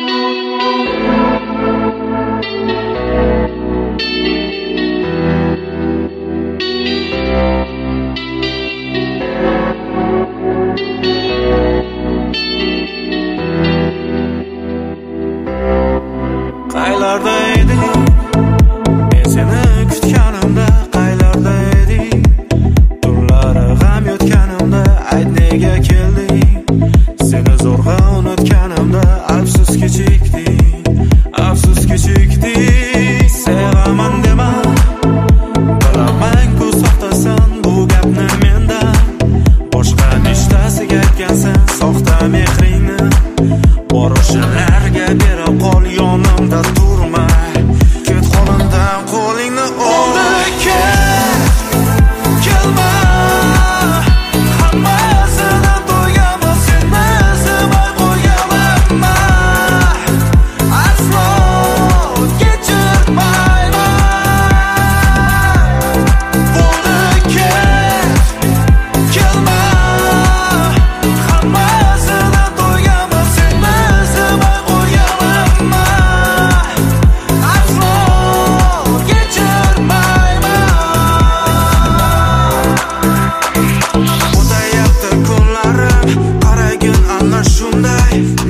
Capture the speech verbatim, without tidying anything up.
Qaylarda eding? Men seni kutganimda qaylarda eding? Tunlari g'am yotganimda ayt nega kelding? Seni zo'rg'a unutganimda afsus kechikding, afsus kechikding. Sevaman dema, bilaman-ku soxtasan bu gapni mendan. Boshqa nechtasiga aytgansan soxta mehringni. Bor o'shalarga berib qol yonimda turmay, ket qo'limdan qo'lingni oldi ket. Kelma, hammasini to'ygaman, seni sevmay qo'yganman. Aslo kechirmayman. Oldi ket, kelma, hammasini to'ygaman, seni sevmay qo'yganman. Aslo kechirmayman. O'tayapti kunlarim, qaragin ana shunday.